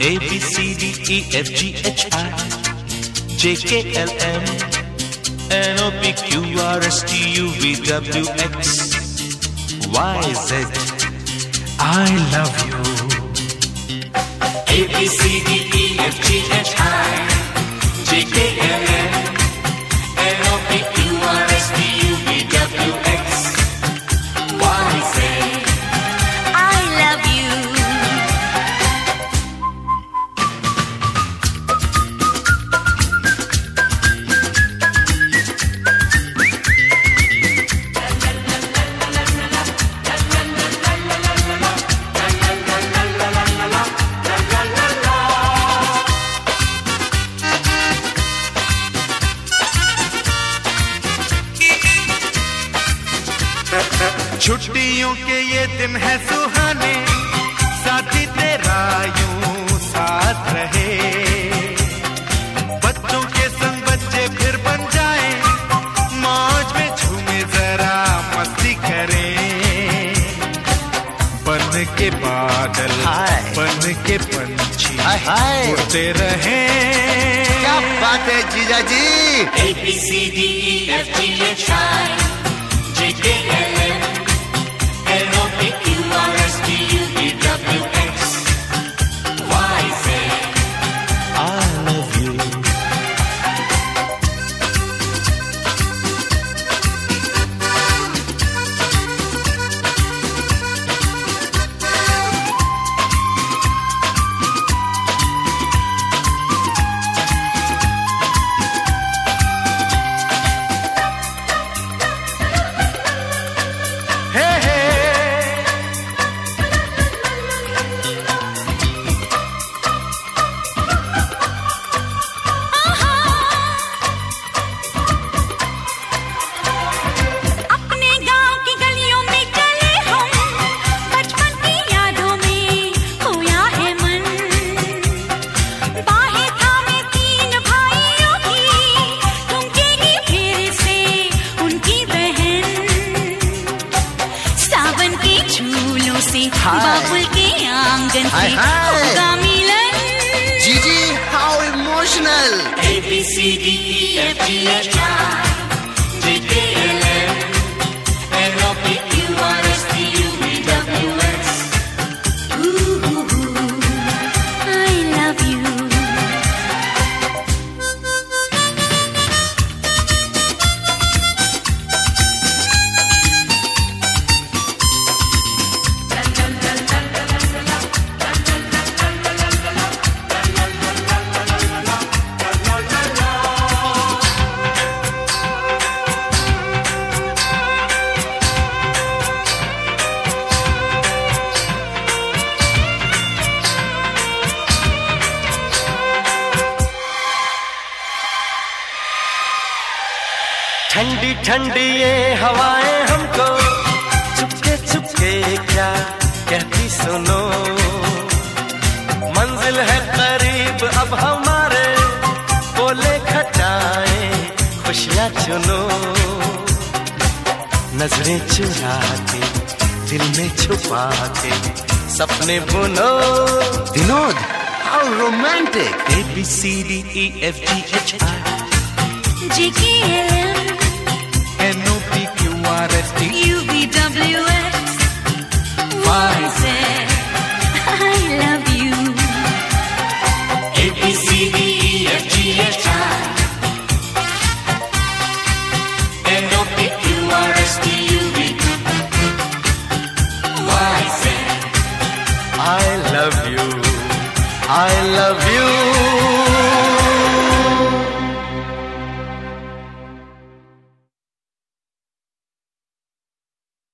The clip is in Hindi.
A B C D E F G H I J K L M N O P Q R S T U V W X Y Z. I love you. A B C D E F G H I J K L M N O P Q R S T U V W X Y Z. I love you. छुट्टियों के ये दिन है सुहाने, साथी तेरा यूं साथ रहे। बच्चों के संग बच्चे फिर बन जाएं, मौज में झूमे जरा मस्ती करें। बन के बादल बन के पंछी उड़ते रहें। क्या बात है जीजा जी। A B C D E F G H I J K L M N O P Q R S T U V W X Y Z. I love you. बाबुल के आंगन से होगा मिलन। जीजी how emotional. A B C D E F G H I J K L M N O P Q R S T U V W X. I love you. ठंडी ठंडी ये हवाएं हमको चुपके चुपके क्या कहती सुनो। मंजिल है करीब अब हमारे, बोले खटाएं खुशियां चुनो। नजरें चुरा के दिल में छुपा के सपने बुनो। Vinod how romantic. A B C D E F G H I J K L M N O P Q R S T U V W X Y Z. I love you. A B C D E F G H I N O P Q R S T U V Y Z. I love you. I love you.